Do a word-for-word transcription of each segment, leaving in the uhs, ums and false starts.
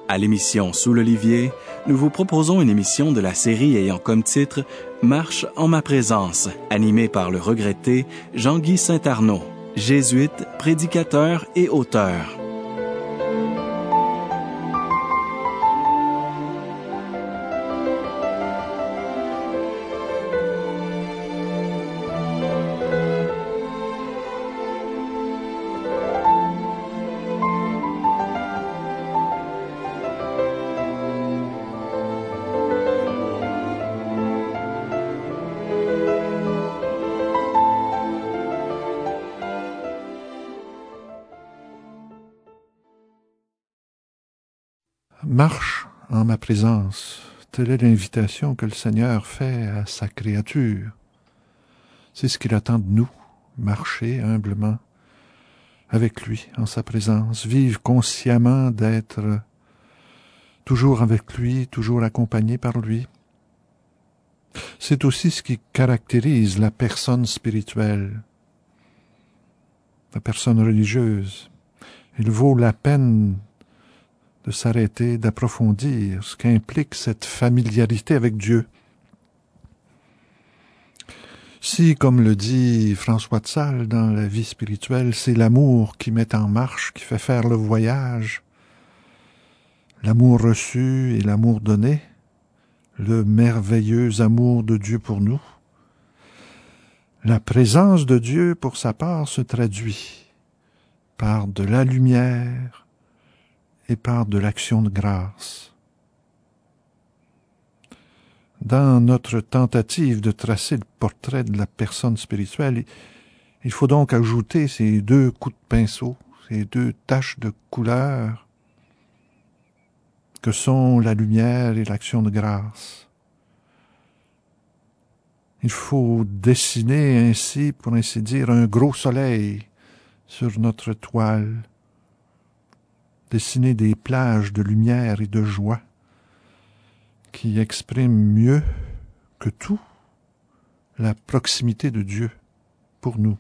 À l'émission Sous l'Olivier, nous vous proposons une émission de la série ayant comme titre « Marche en ma présence », animée par le regretté Jean-Guy Saint-Arnaud, jésuite, prédicateur et auteur. Marche en ma présence, telle est l'invitation que le Seigneur fait à sa créature. C'est ce qu'il attend de nous, marcher humblement avec lui, en sa présence, vivre consciemment d'être toujours avec lui, toujours accompagné par lui. C'est aussi ce qui caractérise la personne spirituelle, la personne religieuse. Il vaut la peine de s'arrêter, d'approfondir ce qu'implique cette familiarité avec Dieu. Si, comme le dit François de Sales dans la vie spirituelle, c'est l'amour qui met en marche, qui fait faire le voyage, l'amour reçu et l'amour donné, le merveilleux amour de Dieu pour nous, la présence de Dieu, pour sa part, se traduit par de la lumière, et par de l'action de grâce. Dans notre tentative de tracer le portrait de la personne spirituelle, il faut donc ajouter ces deux coups de pinceau, ces deux taches de couleur que sont la lumière et l'action de grâce. Il faut dessiner ainsi, pour ainsi dire, un gros soleil sur notre toile, dessiner des plages de lumière et de joie qui expriment mieux que tout la proximité de Dieu pour nous.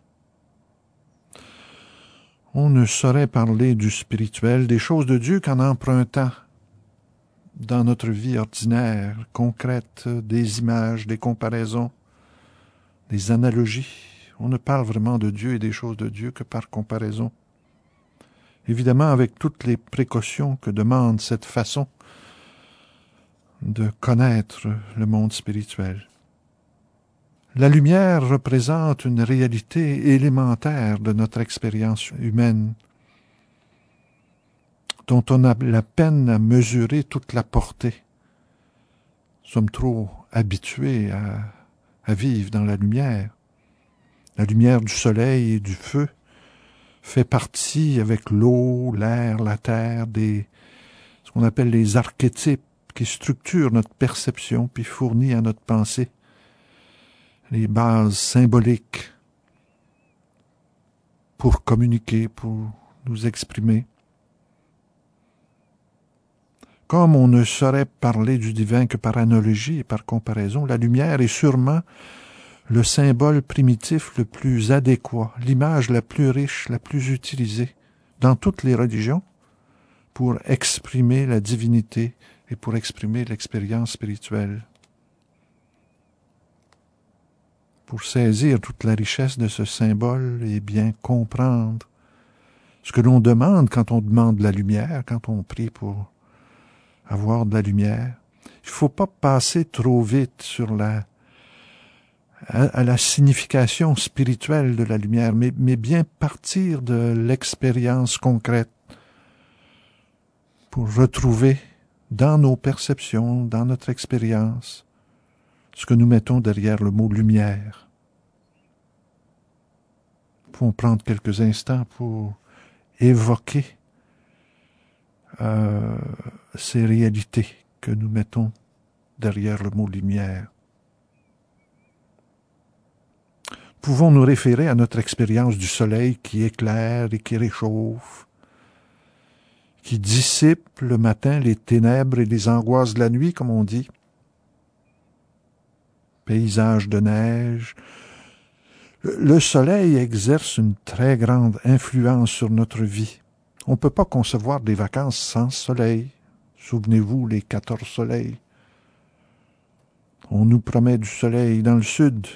On ne saurait parler du spirituel, des choses de Dieu qu'en empruntant dans notre vie ordinaire, concrète, des images, des comparaisons, des analogies. On ne parle vraiment de Dieu et des choses de Dieu que par comparaison. Évidemment, avec toutes les précautions que demande cette façon de connaître le monde spirituel. La lumière représente une réalité élémentaire de notre expérience humaine, dont on a la peine à mesurer toute la portée. Nous sommes trop habitués à, à vivre dans la lumière. La lumière du soleil et du feu fait partie, avec l'eau, l'air, la terre, des ce qu'on appelle les archétypes qui structurent notre perception puis fournit à notre pensée les bases symboliques pour communiquer, pour nous exprimer. Comme on ne saurait parler du divin que par analogie et par comparaison, la lumière est sûrement le symbole primitif le plus adéquat, l'image la plus riche, la plus utilisée dans toutes les religions pour exprimer la divinité et pour exprimer l'expérience spirituelle. Pour saisir toute la richesse de ce symbole et bien comprendre ce que l'on demande quand on demande la lumière, quand on prie pour avoir de la lumière, il ne faut pas passer trop vite sur la à la signification spirituelle de la lumière, mais, mais bien partir de l'expérience concrète pour retrouver dans nos perceptions, dans notre expérience, ce que nous mettons derrière le mot lumière. Nous pouvons prendre quelques instants pour évoquer euh, ces réalités que nous mettons derrière le mot lumière. Pouvons nous référer à notre expérience du soleil qui éclaire et qui réchauffe, qui dissipe le matin les ténèbres et les angoisses de la nuit, comme on dit. Paysage de neige. Le soleil exerce une très grande influence sur notre vie. On ne peut pas concevoir des vacances sans soleil. Souvenez-vous, les quatorze soleils. On nous promet du soleil dans le sud.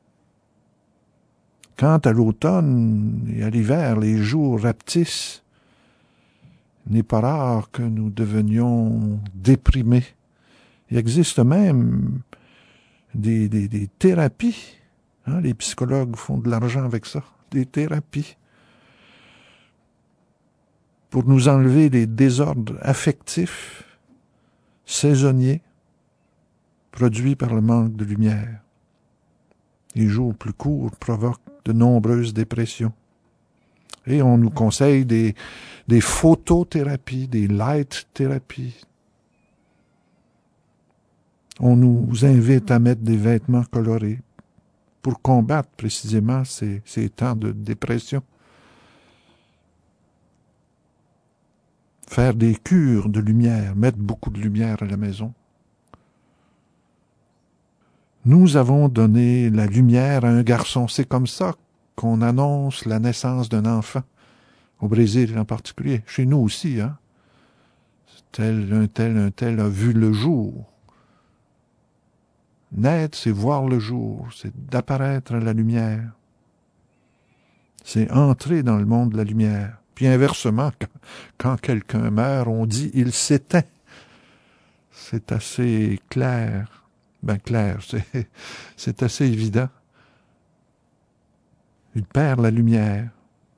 Quant à l'automne et à l'hiver, les jours rapetissent. Il n'est pas rare que nous devenions déprimés. Il existe même des, des, des thérapies. Hein, les psychologues font de l'argent avec ça, des thérapies. Pour nous enlever les désordres affectifs, saisonniers, produits par le manque de lumière. Les jours plus courts provoquent de nombreuses dépressions. Et on nous conseille des, des photothérapies, des light thérapies. On nous invite à mettre des vêtements colorés pour combattre précisément ces, ces temps de dépression. Faire des cures de lumière, mettre beaucoup de lumière à la maison. Nous avons donné la lumière à un garçon. C'est comme ça qu'on annonce la naissance d'un enfant. Au Brésil en particulier. Chez nous aussi, hein. Tel, un tel, un tel a vu le jour. Naître, c'est voir le jour. C'est d'apparaître à la lumière. C'est entrer dans le monde de la lumière. Puis inversement, quand, quand quelqu'un meurt, on dit « il s'éteint ». C'est assez clair. Ben clair, c'est, c'est assez évident. Il perd la lumière.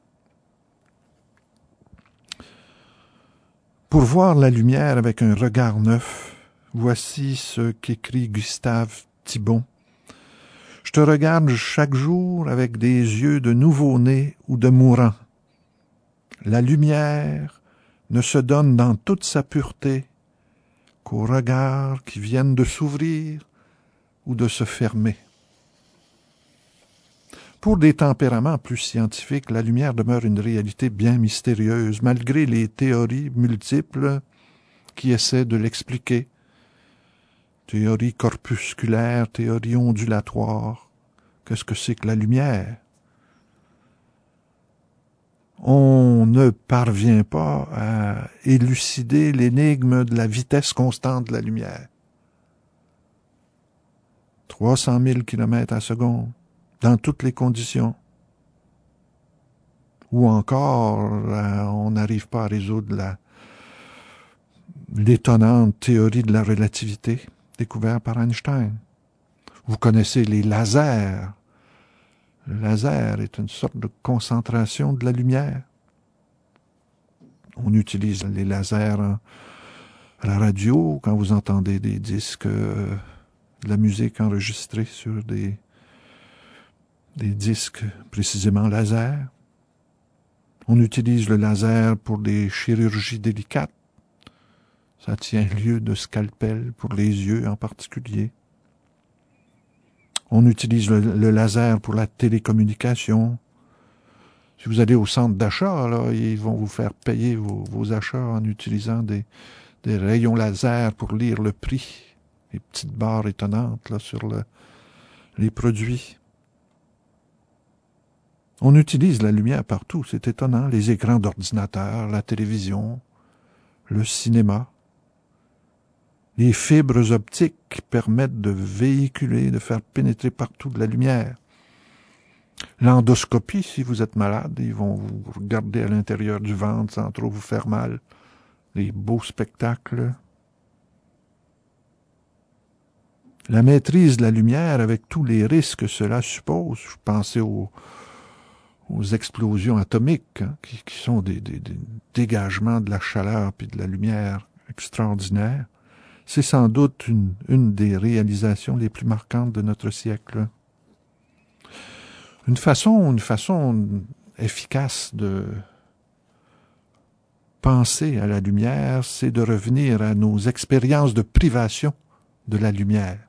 Pour voir la lumière avec un regard neuf, voici ce qu'écrit Gustave Thibon. Je te regarde chaque jour avec des yeux de nouveau-né ou de mourant. La lumière ne se donne dans toute sa pureté qu'aux regards qui viennent de s'ouvrir ou de se fermer. Pour des tempéraments plus scientifiques, la lumière demeure une réalité bien mystérieuse, malgré les théories multiples qui essaient de l'expliquer. Théorie corpusculaire, théorie ondulatoire. Qu'est-ce que c'est que la lumière? On ne parvient pas à élucider l'énigme de la vitesse constante de la lumière. trois cent mille kilomètres à seconde, dans toutes les conditions. Ou encore, euh, on n'arrive pas à résoudre la, l'étonnante théorie de la relativité découverte par Einstein. Vous connaissez les lasers. Le laser est une sorte de concentration de la lumière. On utilise les lasers à la radio quand vous entendez des disques, euh, de la musique enregistrée sur des, des disques précisément laser. On utilise le laser pour des chirurgies délicates. Ça tient lieu de scalpel pour les yeux en particulier. On utilise le, le laser pour la télécommunication. Si vous allez au centre d'achat, là, ils vont vous faire payer vos, vos achats en utilisant des, des rayons laser pour lire le prix. Les petites barres étonnantes là, sur le, les produits. On utilise la lumière partout, c'est étonnant. Les écrans d'ordinateur, la télévision, le cinéma. Les fibres optiques permettent de véhiculer, de faire pénétrer partout de la lumière. L'endoscopie, si vous êtes malade, ils vont vous regarder à l'intérieur du ventre sans trop vous faire mal. Les beaux spectacles. La maîtrise de la lumière avec tous les risques que cela suppose. Je pensais aux, aux explosions atomiques, hein, qui, qui sont des, des, des dégagements de la chaleur puis de la lumière extraordinaires. C'est sans doute une, une des réalisations les plus marquantes de notre siècle. Une façon, une façon efficace de penser à la lumière, c'est de revenir à nos expériences de privation de la lumière.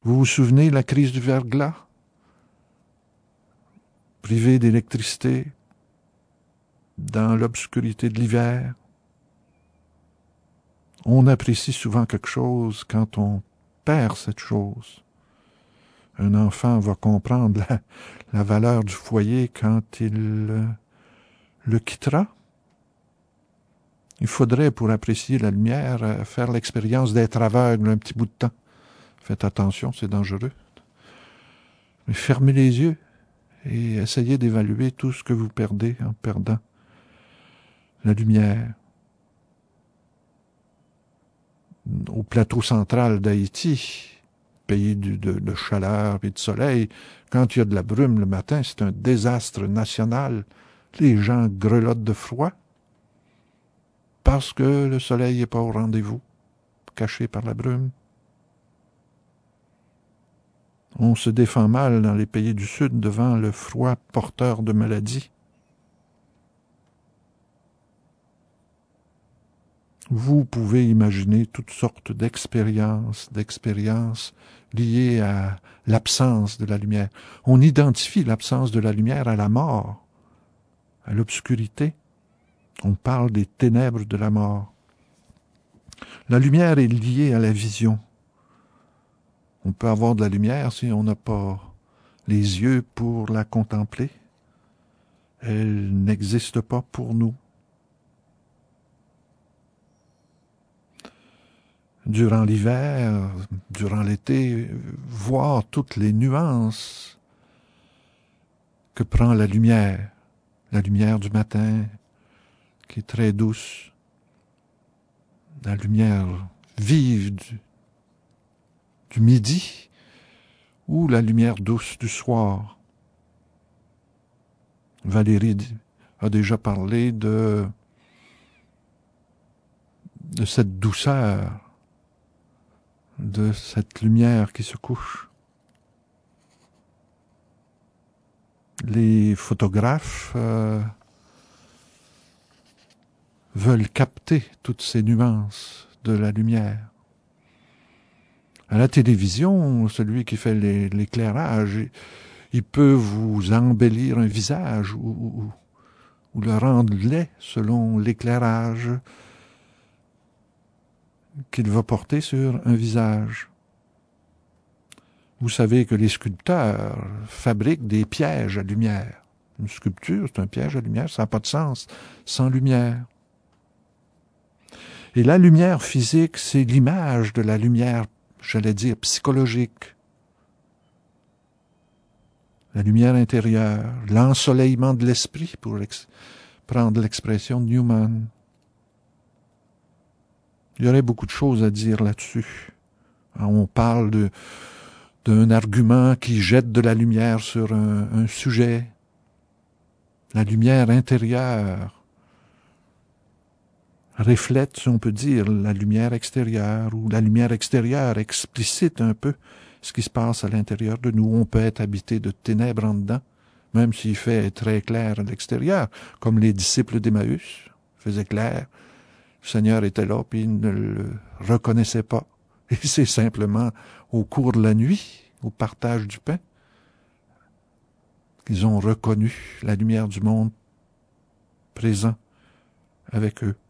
Vous vous souvenez de la crise du verglas? Privé d'électricité, dans l'obscurité de l'hiver. On apprécie souvent quelque chose quand on perd cette chose. Un enfant va comprendre la, la valeur du foyer quand il euh, le quittera. Il faudrait, pour apprécier la lumière, euh, faire l'expérience d'être aveugle un petit bout de temps. Faites attention, c'est dangereux. Mais fermez les yeux et essayez d'évaluer tout ce que vous perdez en perdant la lumière. Au plateau central d'Haïti, pays de, de, de chaleur et de soleil, quand il y a de la brume le matin, c'est un désastre national. Les gens grelottent de froid parce que le soleil n'est pas au rendez-vous, caché par la brume. On se défend mal dans les pays du Sud devant le froid porteur de maladies. Vous pouvez imaginer toutes sortes d'expériences, d'expériences liées à l'absence de la lumière. On identifie l'absence de la lumière à la mort, à l'obscurité. On parle des ténèbres de la mort. La lumière est liée à la vision. On peut avoir de la lumière si on n'a pas les yeux pour la contempler. Elle n'existe pas pour nous. Durant l'hiver, durant l'été, voir toutes les nuances que prend la lumière, la lumière du matin qui est très douce, la lumière vive du, du midi ou la lumière douce du soir. Valérie a déjà parlé de, de cette douceur, de cette lumière qui se couche. Les photographes euh, veulent capter toutes ces nuances de la lumière. À la télévision, celui qui fait les, l'éclairage, il peut vous embellir un visage ou, ou, ou le rendre laid selon l'éclairage qu'il va porter sur un visage. Vous savez que les sculpteurs fabriquent des pièges à lumière. Une sculpture, c'est un piège à lumière, ça n'a pas de sens sans lumière. Et la lumière physique, c'est l'image de la lumière, j'allais dire, psychologique. La lumière intérieure, l'ensoleillement de l'esprit, pour ex- prendre l'expression de Newman. Il y aurait beaucoup de choses à dire là-dessus. On parle de, d'un argument qui jette de la lumière sur un, un sujet. La lumière intérieure reflète, si on peut dire, la lumière extérieure, ou la lumière extérieure explicite un peu ce qui se passe à l'intérieur de nous. On peut être habité de ténèbres en dedans, même s'il fait très clair à l'extérieur, comme les disciples d'Emmaüs faisaient clair. Le Seigneur était là, puis ils ne le reconnaissaient pas. Et c'est simplement au cours de la nuit, au partage du pain, qu'ils ont reconnu la lumière du monde présent avec eux.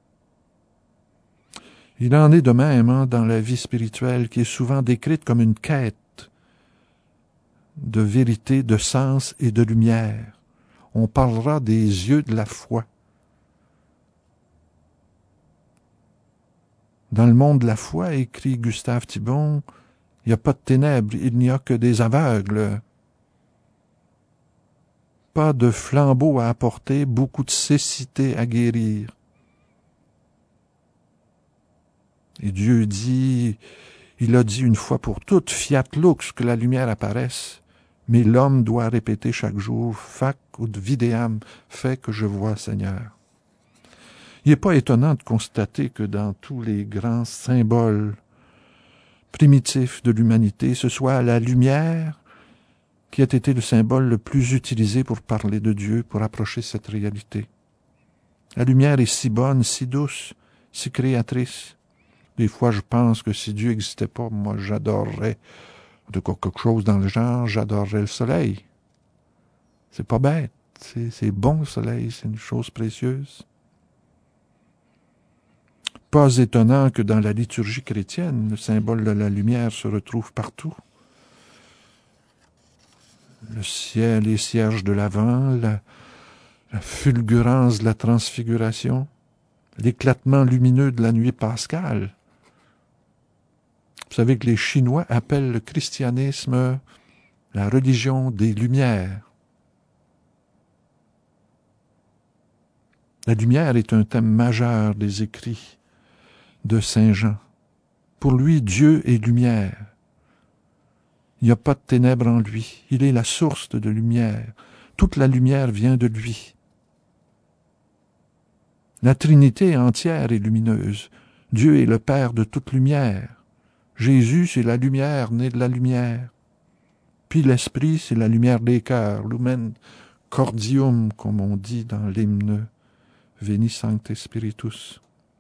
Il en est de même hein, dans la vie spirituelle qui est souvent décrite comme une quête de vérité, de sens et de lumière. On parlera des yeux de la foi. Dans le monde de la foi, écrit Gustave Thibon, il n'y a pas de ténèbres, il n'y a que des aveugles. Pas de flambeau à apporter, beaucoup de cécité à guérir. Et Dieu dit, il a dit une fois pour toutes, fiat lux, que la lumière apparaisse, mais l'homme doit répéter chaque jour, fac ut videam, fais que je vois, Seigneur. Il n'est pas étonnant de constater que dans tous les grands symboles primitifs de l'humanité, ce soit la lumière qui a été le symbole le plus utilisé pour parler de Dieu, pour approcher cette réalité. La lumière est si bonne, si douce, si créatrice. Des fois, je pense que si Dieu n'existait pas, moi, j'adorerais De quelque chose dans le genre, j'adorerais le soleil. C'est pas bête, c'est, c'est bon le soleil, c'est une chose précieuse. Pas étonnant que dans la liturgie chrétienne, le symbole de la lumière se retrouve partout. Le ciel, les cierges de l'Avent, la, la fulgurance de la transfiguration, l'éclatement lumineux de la nuit pascale. Vous savez que les Chinois appellent le christianisme la religion des Lumières. La lumière est un thème majeur des écrits de Saint Jean. Pour lui, Dieu est lumière. Il n'y a pas de ténèbres en lui. Il est la source de lumière. Toute la lumière vient de lui. La Trinité entière est lumineuse. Dieu est le Père de toute lumière. Jésus, c'est la lumière née de la lumière. Puis l'Esprit, c'est la lumière des cœurs, lumen cordium, comme on dit dans l'hymne Veni Sancte Spiritus.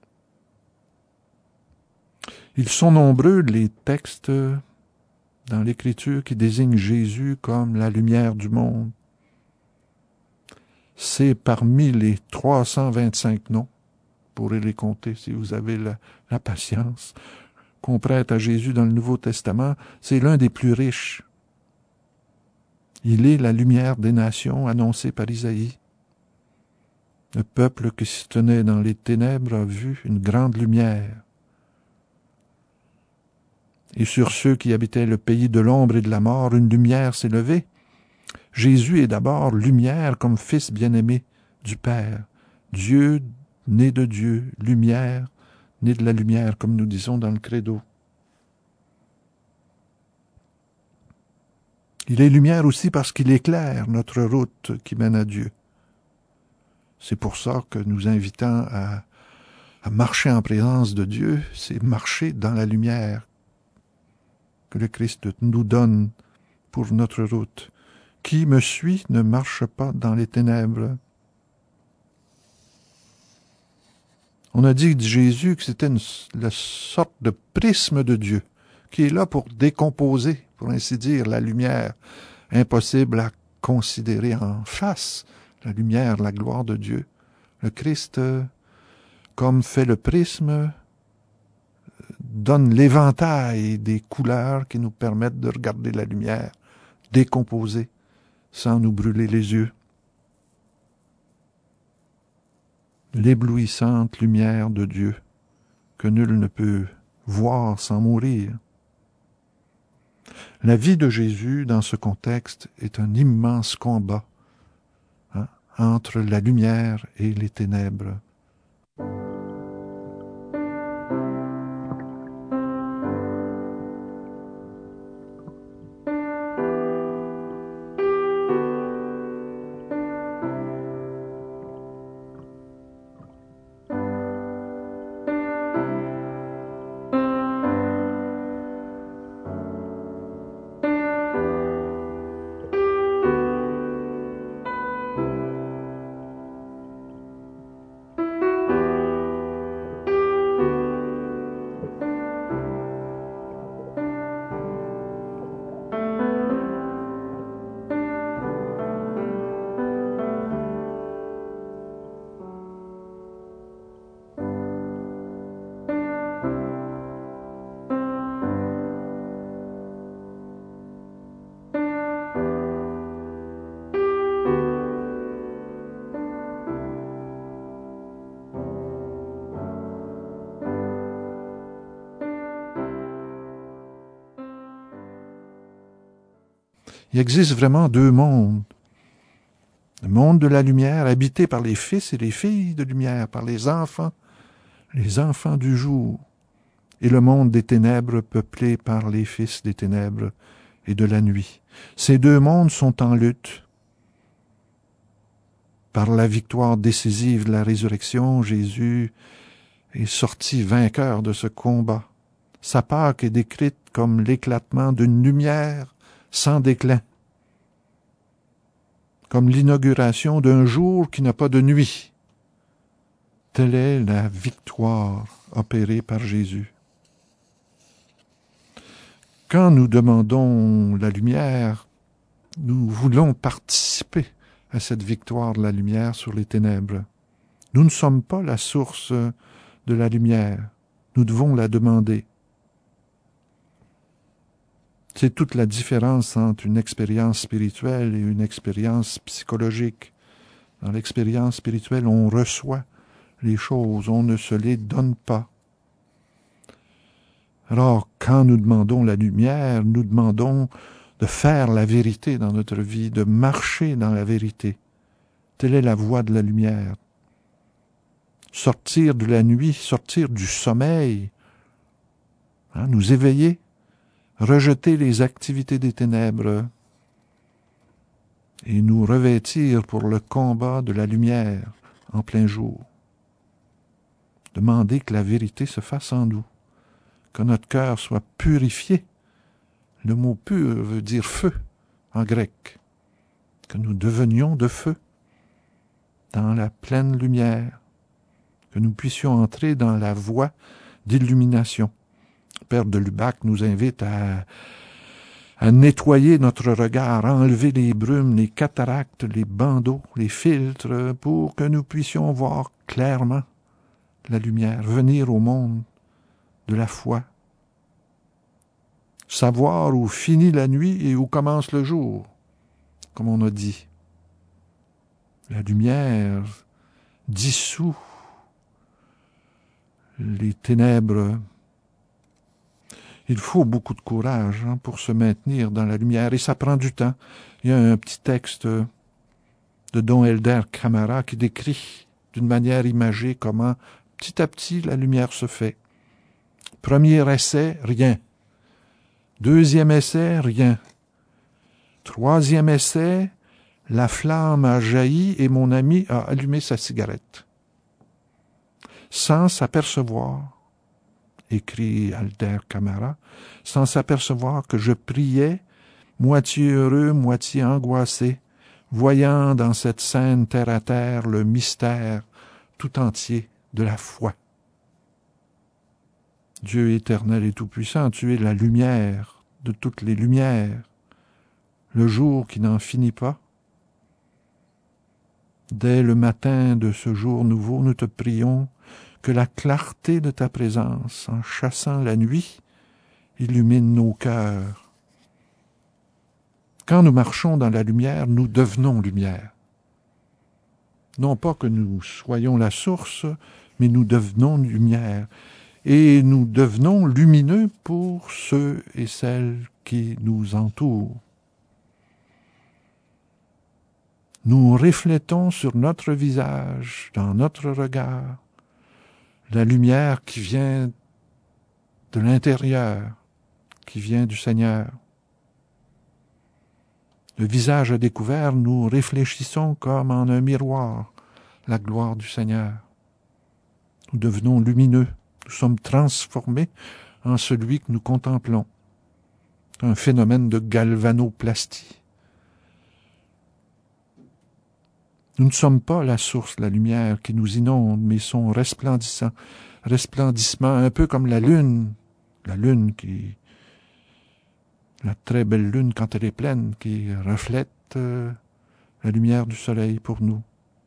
Ils sont nombreux, les textes dans l'Écriture qui désignent Jésus comme la lumière du monde. C'est parmi les trois cent vingt-cinq noms, vous pourrez les compter si vous avez la, la patience, qu'on prête à Jésus dans le Nouveau Testament, c'est l'un des plus riches. Il est la lumière des nations annoncée par Isaïe. Le peuple qui se tenait dans les ténèbres a vu une grande lumière. Et sur ceux qui habitaient le pays de l'ombre et de la mort, une lumière s'est levée. Jésus est d'abord lumière comme fils bien-aimé du Père. Dieu, né de Dieu, lumière, né de la lumière, comme nous disons dans le credo. Il est lumière aussi parce qu'il éclaire notre route qui mène à Dieu. C'est pour ça que nous invitons à, à marcher en présence de Dieu, c'est marcher dans la lumière que le Christ nous donne pour notre route. Qui me suit ne marche pas dans les ténèbres. On a dit de Jésus que c'était une, la sorte de prisme de Dieu, qui est là pour décomposer, pour ainsi dire, la lumière impossible à considérer en face, la lumière, la gloire de Dieu. Le Christ, comme fait le prisme, donne l'éventail des couleurs qui nous permettent de regarder la lumière décomposée sans nous brûler les yeux. L'éblouissante lumière de Dieu que nul ne peut voir sans mourir. La vie de Jésus, dans ce contexte, est un immense combat hein, entre la lumière et les ténèbres. Il existe vraiment deux mondes. Le monde de la lumière, habité par les fils et les filles de lumière, par les enfants, les enfants du jour, et le monde des ténèbres peuplé par les fils des ténèbres et de la nuit. Ces deux mondes sont en lutte. Par la victoire décisive de la résurrection, Jésus est sorti vainqueur de ce combat. Sa Pâque est décrite comme l'éclatement d'une lumière sans déclin, comme l'inauguration d'un jour qui n'a pas de nuit. Telle est la victoire opérée par Jésus. Quand nous demandons la lumière, nous voulons participer à cette victoire de la lumière sur les ténèbres. Nous ne sommes pas la source de la lumière. Nous devons la demander. C'est toute la différence entre une expérience spirituelle et une expérience psychologique. Dans l'expérience spirituelle, on reçoit les choses, on ne se les donne pas. Alors, quand nous demandons la lumière, nous demandons de faire la vérité dans notre vie, de marcher dans la vérité. Telle est la voie de la lumière. Sortir de la nuit, sortir du sommeil, hein, nous éveiller, rejeter les activités des ténèbres et nous revêtir pour le combat de la lumière en plein jour. Demander que la vérité se fasse en nous, que notre cœur soit purifié. Le mot pur veut dire feu en grec, que nous devenions de feu dans la pleine lumière, que nous puissions entrer dans la voie d'illumination. Père de Lubac nous invite à, à nettoyer notre regard, à enlever les brumes, les cataractes, les bandeaux, les filtres, pour que nous puissions voir clairement la lumière, venir au monde de la foi. Savoir où finit la nuit et où commence le jour, comme on a dit. La lumière dissout les ténèbres. Il faut beaucoup de courage hein, pour se maintenir dans la lumière, et ça prend du temps. Il y a un petit texte de Don Helder Camara qui décrit d'une manière imagée comment petit à petit la lumière se fait. Premier essai, rien. Deuxième essai, rien. Troisième essai, la flamme a jailli et mon ami a allumé sa cigarette. Sans s'apercevoir, écrit Helder Camara, sans s'apercevoir que je priais, moitié heureux, moitié angoissé, voyant dans cette scène terre à terre le mystère tout entier de la foi. Dieu éternel et tout-puissant, tu es la lumière de toutes les lumières, le jour qui n'en finit pas. Dès le matin de ce jour nouveau, nous te prions que la clarté de ta présence, en chassant la nuit, illumine nos cœurs. Quand nous marchons dans la lumière, nous devenons lumière. Non pas que nous soyons la source, mais nous devenons lumière. Et nous devenons lumineux pour ceux et celles qui nous entourent. Nous reflétons sur notre visage, dans notre regard, la lumière qui vient de l'intérieur, qui vient du Seigneur. Le visage à découvert, nous réfléchissons comme en un miroir la gloire du Seigneur. Nous devenons lumineux, nous sommes transformés en celui que nous contemplons. Un phénomène de galvanoplastie. Nous ne sommes pas la source de la lumière qui nous inonde, mais son resplendissant, resplendissement, un peu comme la lune, la lune qui, la très belle lune quand elle est pleine, qui reflète euh, la lumière du soleil pour nous.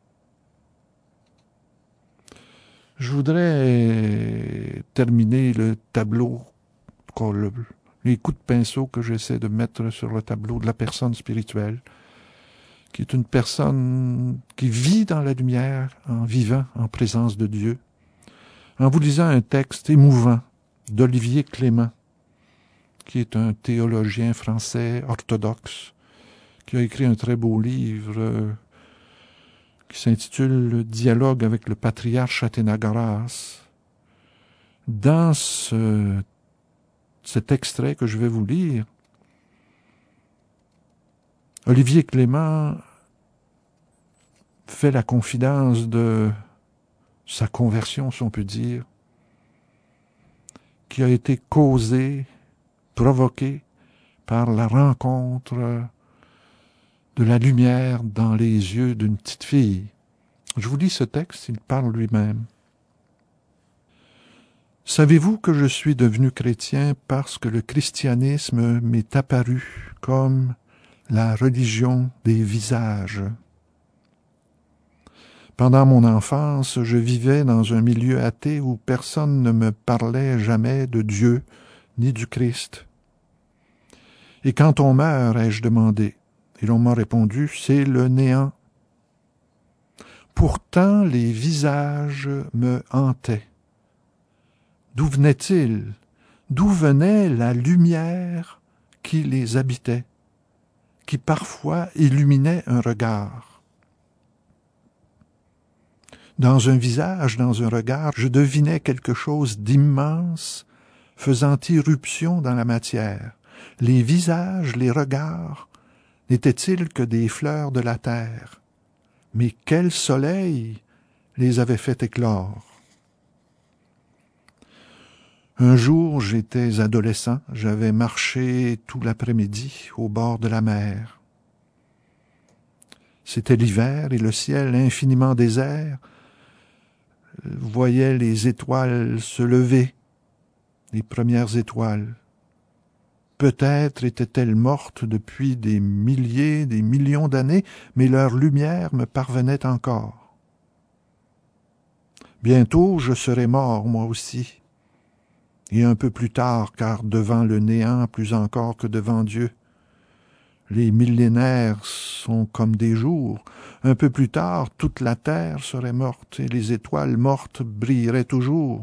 Je voudrais terminer le tableau, le, les coups de pinceau que j'essaie de mettre sur le tableau de la personne spirituelle, qui est une personne qui vit dans la lumière en vivant en présence de Dieu, en vous lisant un texte émouvant d'Olivier Clément, qui est un théologien français orthodoxe, qui a écrit un très beau livre euh, qui s'intitule « Le dialogue avec le patriarche Athénagoras ». Dans ce, cet extrait que je vais vous lire, Olivier Clément fait la confidence de sa conversion, si on peut dire, qui a été causée, provoquée par la rencontre de la lumière dans les yeux d'une petite fille. Je vous lis ce texte, il parle lui-même. Savez-vous que je suis devenu chrétien parce que le christianisme m'est apparu comme la religion des visages? Pendant mon enfance, je vivais dans un milieu athée où personne ne me parlait jamais de Dieu ni du Christ. Et quand on meurt, ai-je demandé, et l'on m'a répondu, c'est le néant. Pourtant, les visages me hantaient. D'où venaient-ils? D'où venait la lumière qui les habitait, qui parfois illuminait un regard? Dans un visage, dans un regard, je devinais quelque chose d'immense faisant irruption dans la matière. Les visages, les regards, n'étaient-ils que des fleurs de la terre? Mais quel soleil les avait fait éclore! Un jour, j'étais adolescent, j'avais marché tout l'après-midi au bord de la mer. C'était l'hiver et le ciel infiniment désert voyait les étoiles se lever, les premières étoiles. Peut-être étaient-elles mortes depuis des milliers, des millions d'années, mais leur lumière me parvenait encore. Bientôt, je serai mort, moi aussi, et un peu plus tard, car devant le néant plus encore que devant Dieu. Les millénaires sont comme des jours. Un peu plus tard, toute la terre serait morte, et les étoiles mortes brilleraient toujours.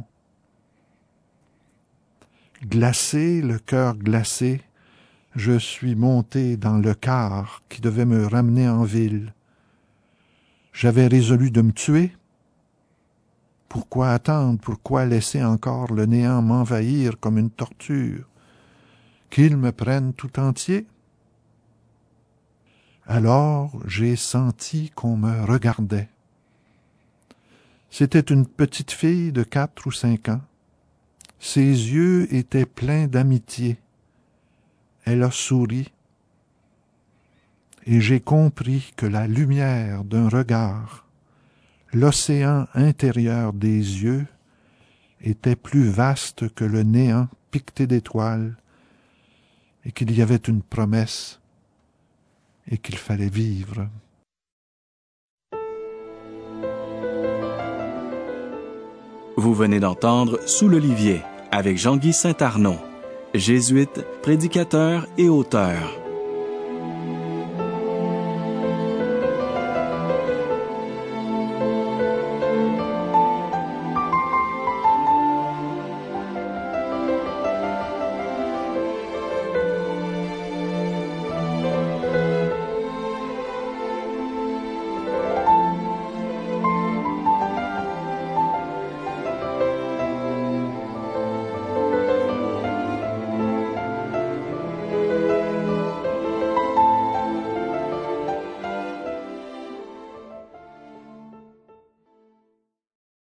Glacé, le cœur glacé, je suis monté dans le car qui devait me ramener en ville. J'avais résolu de me tuer. Pourquoi attendre? Pourquoi laisser encore le néant m'envahir comme une torture? Qu'il me prenne tout entier? Alors j'ai senti qu'on me regardait. C'était une petite fille de quatre ou cinq ans. Ses yeux étaient pleins d'amitié. Elle a souri. Et j'ai compris que la lumière d'un regard, l'océan intérieur des yeux, était plus vaste que le néant piqueté d'étoiles, et qu'il y avait une promesse, et qu'il fallait vivre. Vous venez d'entendre Sous l'olivier avec Jean-Guy Saint-Arnaud, jésuite, prédicateur et auteur.